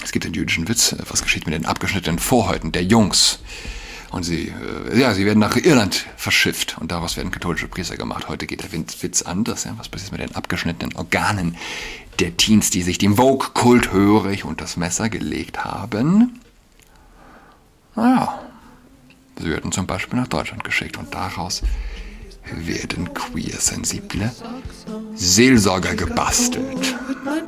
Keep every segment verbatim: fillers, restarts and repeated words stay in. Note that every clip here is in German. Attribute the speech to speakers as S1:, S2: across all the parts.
S1: Es gibt den jüdischen Witz, was geschieht mit den abgeschnittenen Vorhäuten der Jungs? Und sie, äh, ja, sie werden nach Irland verschifft und daraus werden katholische Priester gemacht. Heute geht der Witz anders. Ja? Was passiert mit den abgeschnittenen Organen der Teens, die sich dem Vogue-Kult hörig unter das Messer gelegt haben? Naja, sie werden zum Beispiel nach Deutschland geschickt und daraus werden queer-sensible Seelsorger gebastelt.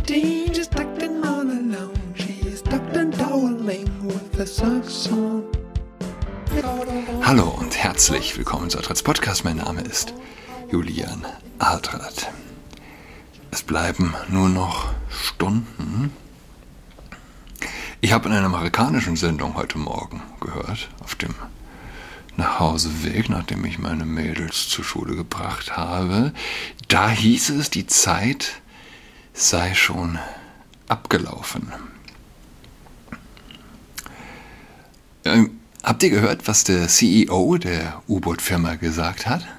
S1: Hallo und herzlich willkommen zu Altrats Podcast. Mein Name ist Julian Altrat. Es bleiben nur noch Stunden. Ich habe in einer amerikanischen Sendung heute Morgen gehört, auf dem Nachhauseweg, nachdem ich meine Mädels zur Schule gebracht habe, da hieß es, die Zeit sei schon abgelaufen. Ähm, habt ihr gehört, was der C E O der U-Boot-Firma gesagt hat?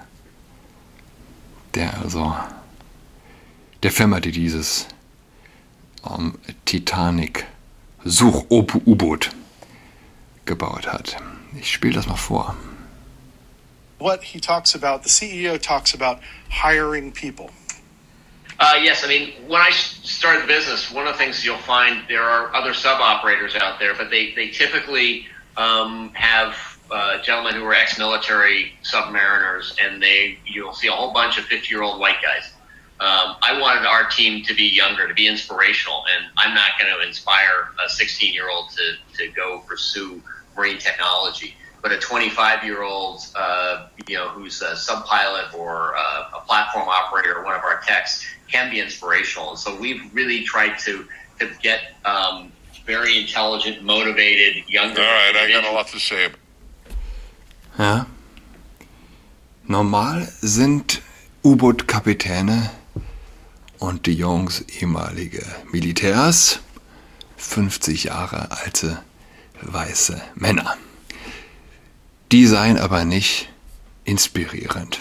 S1: Der also, der Firma, die dieses ähm, Titanic-Such-U-Boot gebaut hat. Ich spiele das mal vor.
S2: What he talks about, the C E O talks about hiring people.
S3: Uh, yes, I mean, when I started the business, one of the things you'll find, there are other sub-operators out there, but they, they typically um, have uh, gentlemen who are ex-military submariners, and they you'll see a whole bunch of fifty-year-old white guys. Um, I wanted our team to be younger, to be inspirational, and I'm not going to inspire a sixteen-year-old to, to go pursue marine technology. But a twenty-five-year-old, uh, you know, who's a sub-pilot or uh, a platform operator or one of our techs can be inspirational. And so we've really tried to, to get um, very intelligent, motivated, younger...
S4: All right, I got a lot to say.
S1: Ja. Normal sind U-Boot-Kapitäne und die Jungs ehemalige Militärs fünfzig Jahre alte weiße Männer. Die seien aber nicht inspirierend.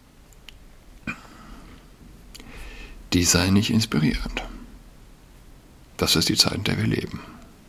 S1: Die seien nicht inspirierend. Das ist die Zeit, in der wir leben.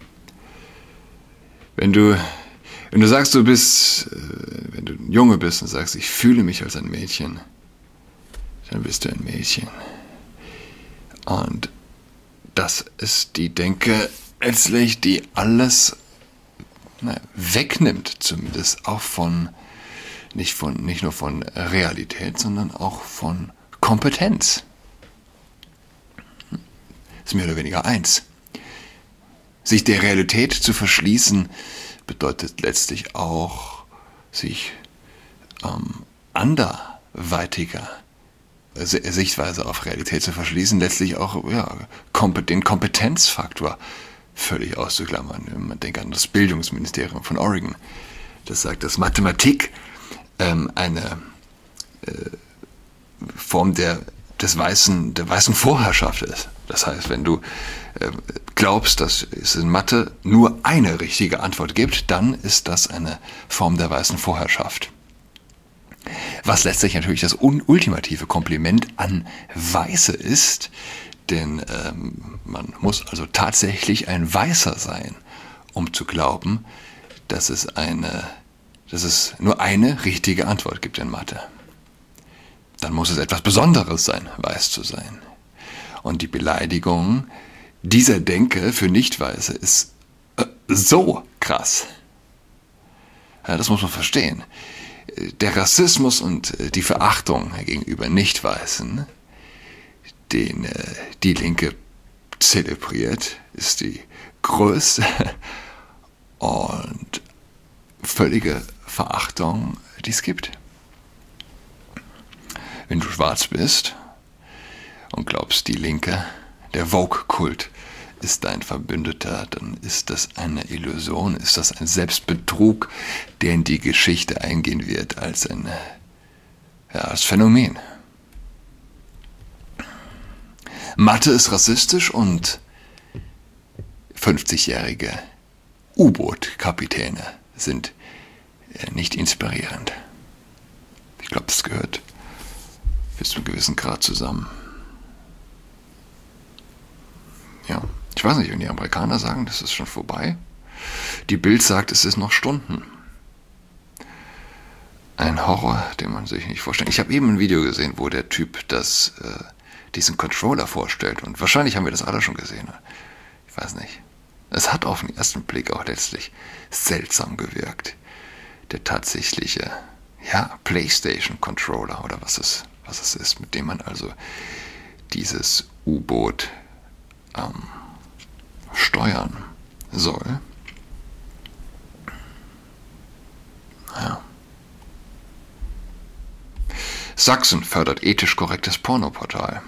S1: Wenn du, wenn du sagst, du bist, wenn du ein Junge bist und sagst, ich fühle mich als ein Mädchen, dann bist du ein Mädchen. Und das ist die Denke letztlich, die alles na, wegnimmt, zumindest auch von nicht, von, nicht nur von Realität, sondern auch von Kompetenz. Ist mehr oder weniger eins. Sich der Realität zu verschließen, bedeutet letztlich auch, sich ähm, anderweitiger Sichtweise auf Realität zu verschließen, letztlich auch ja, den Kompetenzfaktor völlig auszuklammern. Man denkt an das Bildungsministerium von Oregon. Das sagt, dass Mathematik ähm, eine äh, Form der, des weißen, der weißen Vorherrschaft ist. Das heißt, wenn du äh, glaubst, dass es in Mathe nur eine richtige Antwort gibt, dann ist das eine Form der weißen Vorherrschaft. Was letztlich natürlich das ultimative Kompliment an Weiße ist, denn ähm, man muss also tatsächlich ein Weißer sein, um zu glauben, dass es eine, dass es nur eine richtige Antwort gibt in Mathe. Dann muss es etwas Besonderes sein, weiß zu sein. Und die Beleidigung dieser Denke für Nicht-Weiße ist äh, so krass. Ja, das muss man verstehen. Der Rassismus und die Verachtung gegenüber Nicht-Weißen, den äh, die Linke zelebriert, ist die größte und völlige Verachtung, die es gibt. Wenn du schwarz bist und glaubst, die Linke, der Vogue-Kult ist dein Verbündeter, dann ist das eine Illusion, ist das ein Selbstbetrug, der in die Geschichte eingehen wird als ein ja, als Phänomen. Mathe ist rassistisch und fünfzigjährige U-Boot-Kapitäne sind nicht inspirierend. Ich glaube, das gehört bis zu einem gewissen Grad zusammen. Ja, Ich weiß nicht, wenn die Amerikaner sagen, das ist schon vorbei. Die Bild sagt, es ist noch Stunden. Ein Horror, den man sich nicht vorstellt. Ich habe eben ein Video gesehen, wo der Typ das, äh, diesen Controller vorstellt. Und wahrscheinlich haben wir das alle schon gesehen. Ich weiß nicht. Es hat auf den ersten Blick auch letztlich seltsam gewirkt. Der tatsächliche, ja, PlayStation-Controller oder was es, was es ist, mit dem man also dieses U-Boot ähm, steuern soll. Ja. Sachsen fördert ethisch korrektes Pornoportal.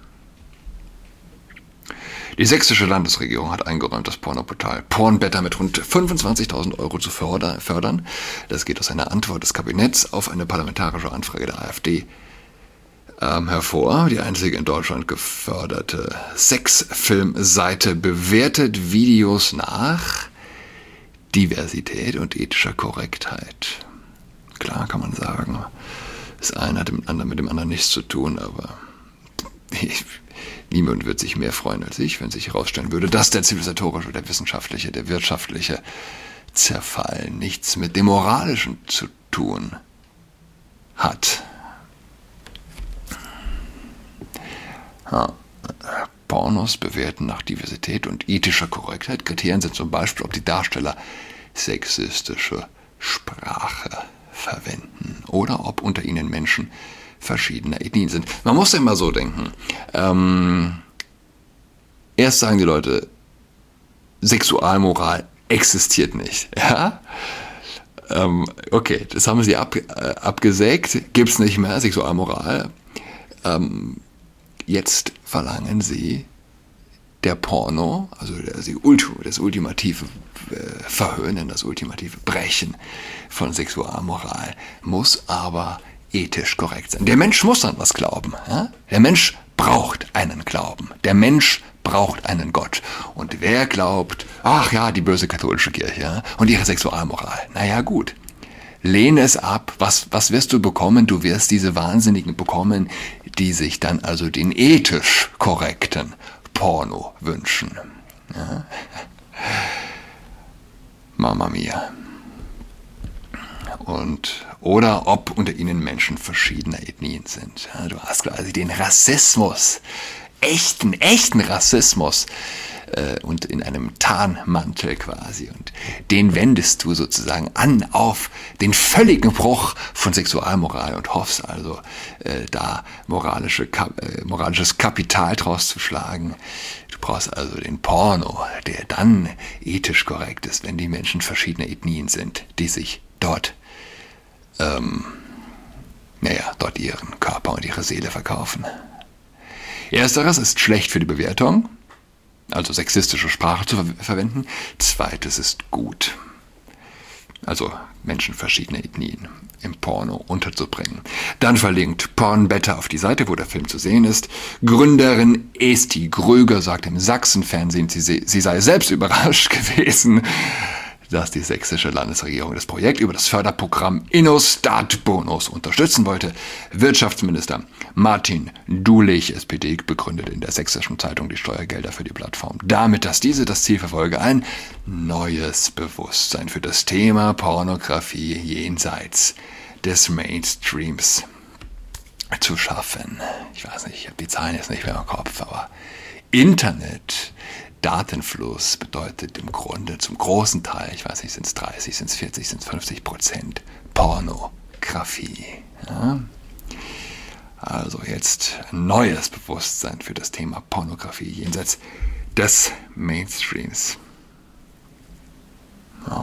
S1: Die sächsische Landesregierung hat eingeräumt, das Pornoportal Pornbetter mit rund fünfundzwanzigtausend Euro zu fördern. Das geht aus einer Antwort des Kabinetts auf eine parlamentarische Anfrage der AfD ähm, hervor. Die einzige in Deutschland geförderte Sexfilmseite bewertet Videos nach Diversität und ethischer Korrektheit. Klar kann man sagen, das eine hat mit dem anderen, mit dem anderen nichts zu tun, aber ich, niemand wird sich mehr freuen als ich, wenn sich herausstellen würde, dass der zivilisatorische, der wissenschaftliche, der wirtschaftliche Zerfall nichts mit dem Moralischen zu tun hat. Ja. Pornos bewerten nach Diversität und ethischer Korrektheit. Kriterien sind zum Beispiel, ob die Darsteller sexistische Sprache verwenden oder ob unter ihnen Menschen verschiedener Ethnien sind. Man muss ja immer so denken. Ähm, erst sagen die Leute, Sexualmoral existiert nicht. Ja? Ähm, okay, das haben sie ab, äh, abgesägt, gibt es nicht mehr, Sexualmoral. Ähm, jetzt verlangen sie, der Porno, also das, das ultimative äh, Verhöhnen, das ultimative Brechen von Sexualmoral, muss aber ethisch korrekt sein. Der Mensch muss an was glauben. Ja? Der Mensch braucht einen Glauben. Der Mensch braucht einen Gott. Und wer glaubt, ach ja, die böse katholische Kirche ja? und ihre Sexualmoral. Naja gut, lehne es ab. Was, was wirst du bekommen? Du wirst diese Wahnsinnigen bekommen, die sich dann also den ethisch korrekten Porno wünschen. Ja? Mamma mia. Und, oder ob unter ihnen Menschen verschiedener Ethnien sind. Ja, du hast quasi den Rassismus, echten, echten Rassismus äh, und in einem Tarnmantel quasi. Und den wendest du sozusagen an auf den völligen Bruch von Sexualmoral und hoffst also, äh, da moralische, äh, moralisches Kapital draus zu schlagen. Du brauchst also den Porno, der dann ethisch korrekt ist, wenn die Menschen verschiedener Ethnien sind, die sich dort Ähm, naja, dort ihren Körper und ihre Seele verkaufen. Ersteres ist schlecht für die Bewertung, also sexistische Sprache zu ver- verwenden. Zweites ist gut, also Menschen verschiedener Ethnien im Porno unterzubringen. Dann verlinkt Pornbetter auf die Seite, wo der Film zu sehen ist. Gründerin Esti Gröger sagt im Sachsenfernsehen, sie, sie sei selbst überrascht gewesen, dass die sächsische Landesregierung das Projekt über das Förderprogramm InnoStart-Bonus unterstützen wollte. Wirtschaftsminister Martin Dulich, S P D, begründet in der Sächsischen Zeitung die Steuergelder für die Plattform damit, dass diese das Ziel verfolge, ein neues Bewusstsein für das Thema Pornografie jenseits des Mainstreams zu schaffen. Ich weiß nicht, ich habe die Zahlen jetzt nicht mehr im Kopf, aber Internet, Datenfluss bedeutet im Grunde zum großen Teil, ich weiß nicht, sind es dreißig, sind es vierzig, sind es fünfzig Prozent Pornografie. Ja? Also jetzt ein neues Bewusstsein für das Thema Pornografie jenseits des Mainstreams. Ja.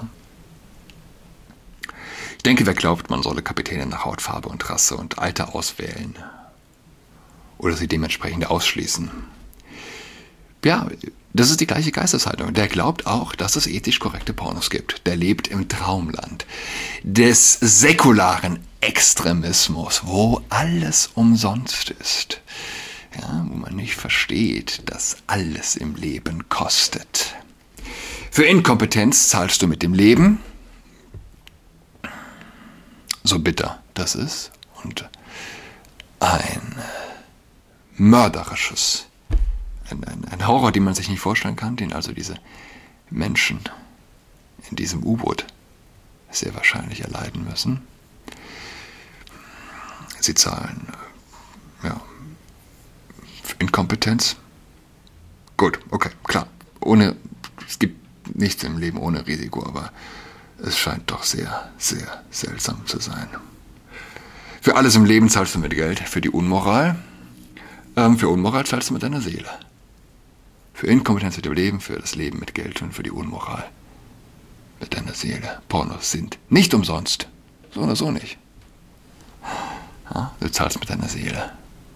S1: Ich denke, wer glaubt, man solle Kapitäne nach Hautfarbe und Rasse und Alter auswählen oder sie dementsprechend ausschließen. Ja, das ist die gleiche Geisteshaltung. Der glaubt auch, dass es ethisch korrekte Pornos gibt. Der lebt im Traumland des säkularen Extremismus, wo alles umsonst ist. Ja, wo man nicht versteht, dass alles im Leben kostet. Für Inkompetenz zahlst du mit dem Leben, so bitter das ist, und ein mörderisches ein, ein, ein Horror, den man sich nicht vorstellen kann, den also diese Menschen in diesem U-Boot sehr wahrscheinlich erleiden müssen. Sie zahlen ja, Inkompetenz. Gut, okay, klar. Ohne, es gibt nichts im Leben ohne Risiko, aber es scheint doch sehr, sehr seltsam zu sein. Für alles im Leben zahlst du mit Geld, für die Unmoral. Ähm, für Unmoral zahlst du mit deiner Seele. Für Inkompetenz mit dem Leben, für das Leben mit Geld und für die Unmoral mit deiner Seele. Pornos sind nicht umsonst. So oder so nicht. Ja, du zahlst mit deiner Seele.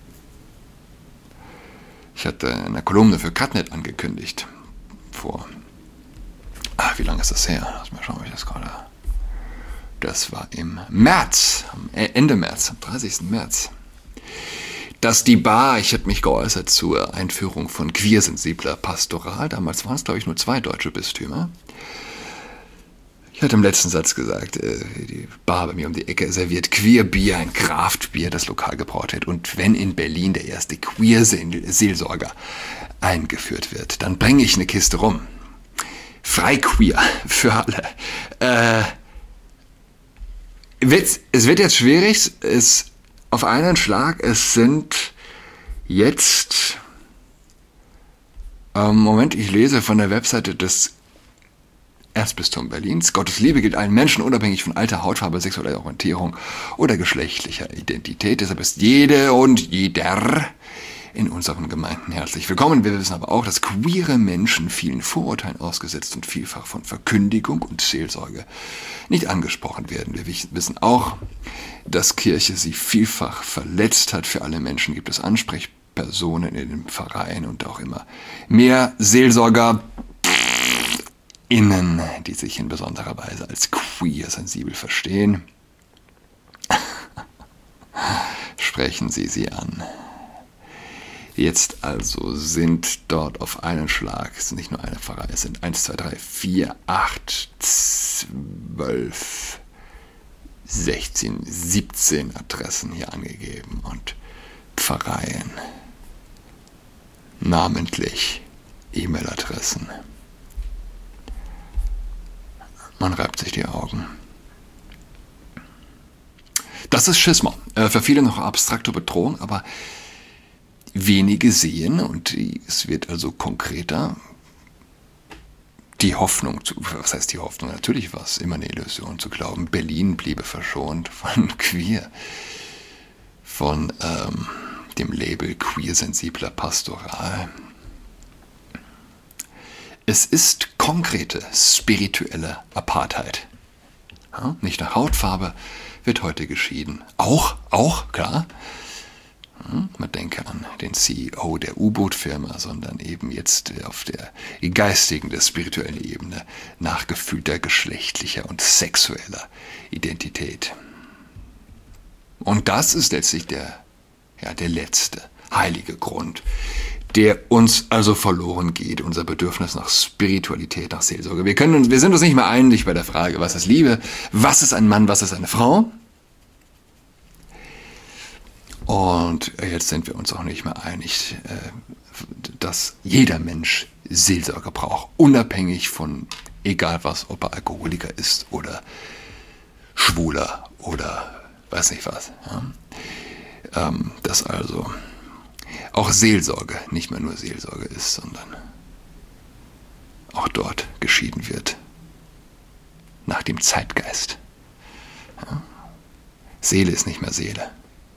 S1: Ich hatte eine Kolumne für Cutnet angekündigt. Vor, ah, wie lange ist das her? Lass mal schauen, wie ich das gerade... Das war im März, Ende März, am dreißigsten März. Dass die Bar, ich hätte mich geäußert zur Einführung von queersensibler Pastoral. Damals waren es, glaube ich, nur zwei deutsche Bistümer. Ich hatte im letzten Satz gesagt, die Bar bei mir um die Ecke serviert Queerbier, ein Kraftbier, das lokal gebraut wird. Und wenn in Berlin der erste Queer-Seelsorger eingeführt wird, dann bringe ich eine Kiste rum. Frei queer für alle. Äh, es wird jetzt schwierig, es auf einen Schlag, es sind jetzt, ähm, Moment, ich lese von der Webseite des Erzbistum Berlins. Gottes Liebe gilt allen Menschen, unabhängig von Alter, Hautfarbe, sexueller Orientierung oder geschlechtlicher Identität. Deshalb ist jede und jeder in unseren Gemeinden herzlich willkommen. Wir wissen aber auch, dass queere Menschen vielen Vorurteilen ausgesetzt und vielfach von Verkündigung und Seelsorge nicht angesprochen werden. Wir wissen auch, dass Kirche sie vielfach verletzt hat. Für alle Menschen gibt es Ansprechpersonen in den Pfarreien und auch immer mehr Seelsorger Innen, die sich in besonderer Weise als queer-sensibel verstehen. Sprechen Sie sie an. Jetzt also sind dort auf einen Schlag, es sind nicht nur eine Pfarrei, es sind eins, zwei, drei, vier, acht, zwölf, sechzehn, siebzehn Adressen hier angegeben und Pfarreien, namentlich E-Mail-Adressen. Man reibt sich die Augen. Das ist Schisma. Äh, für viele noch abstrakte Bedrohung, aber wenige sehen, und es wird also konkreter, die Hoffnung, zu, was heißt die Hoffnung? Natürlich war es immer eine Illusion zu glauben, Berlin bliebe verschont von queer, von ähm, dem Label queer-sensibler Pastoral. Es ist konkrete, spirituelle Apartheid. Ja, nicht nach Hautfarbe wird heute geschieden. Auch, auch, klar. Ja, man denke an den C E O der U-Boot-Firma, sondern eben jetzt auf der geistigen, der spirituellen Ebene nach gefühlter geschlechtlicher und sexueller Identität. Und das ist letztlich der, ja, der letzte heilige Grund, der uns also verloren geht, unser Bedürfnis nach Spiritualität, nach Seelsorge. Wir können uns, wir sind uns nicht mehr einig bei der Frage, was ist Liebe, was ist ein Mann, was ist eine Frau. Und jetzt sind wir uns auch nicht mehr einig, dass jeder Mensch Seelsorge braucht, unabhängig von egal was, ob er Alkoholiker ist oder Schwuler oder weiß nicht was. Ja. Dass also auch Seelsorge nicht mehr nur Seelsorge ist, sondern auch dort geschieden wird nach dem Zeitgeist. Ja. Seele ist nicht mehr Seele.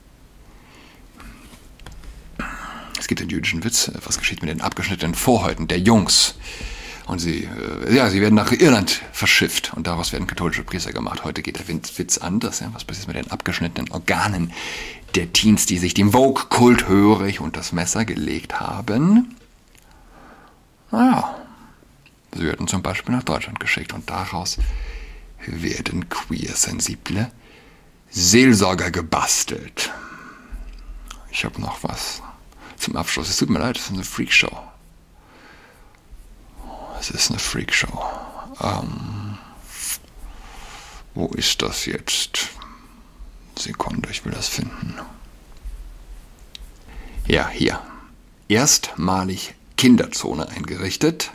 S1: Es gibt den jüdischen Witz, was geschieht mit den abgeschnittenen Vorhäuten der Jungs? Und sie, äh, ja, sie werden nach Irland verschifft und daraus werden katholische Priester gemacht. Heute geht der Witz anders. Ja? Was passiert mit den abgeschnittenen Organen der Teens, die sich dem Vogue-Kult hörig und das Messer gelegt haben? Naja, sie werden zum Beispiel nach Deutschland geschickt und daraus werden queer-sensible Seelsorger gebastelt. Ich habe noch was zum Abschluss. Es tut mir leid, es ist eine Freakshow. Es ist eine Freakshow. Ähm, wo ist das jetzt? Sekunde, ich will das finden. Ja, hier. Erstmalig Kinderzone eingerichtet.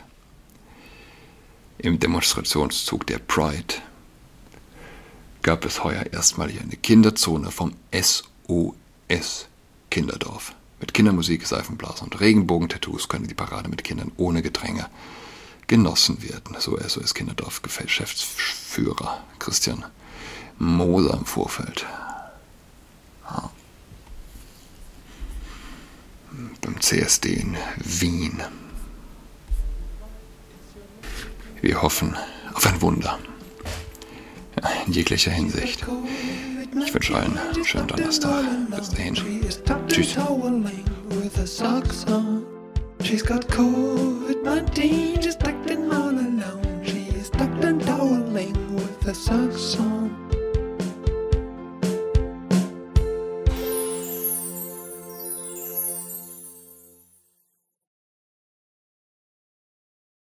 S1: Im Demonstrationszug der Pride gab es heuer erstmalig eine Kinderzone vom S O S Kinderdorf. Mit Kindermusik, Seifenblasen und Regenbogentattoos können die Parade mit Kindern ohne Gedränge genossen werden. So S O S Kinderdorf Geschäftsführer Christian Moser im Vorfeld. Ja. Beim C S D in Wien. Wir hoffen auf ein Wunder. Ja, in jeglicher Hinsicht. Ich wünsche allen einen schönen Donnerstag. Bis dahin. Tschüss. She's got covid nineteen, she's tucked in all alone. She's tucked and toweling with the socks on.